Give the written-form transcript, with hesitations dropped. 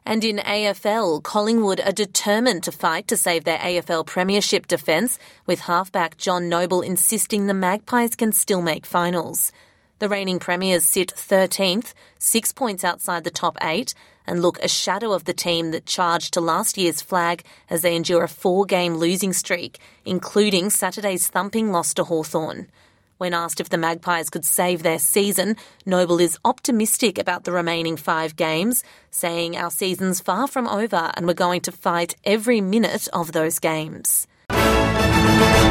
And in AFL, Collingwood are determined to fight to save their AFL premiership defence, with halfback John Noble insisting the Magpies can still make finals. The reigning premiers sit 13th, 6 points outside the top 8, and look a shadow of the team that charged to last year's flag as they endure a 4-game losing streak, including Saturday's thumping loss to Hawthorn. When asked if the Magpies could save their season, Noble is optimistic about the remaining 5 games, saying our season's far from over and we're going to fight every minute of those games.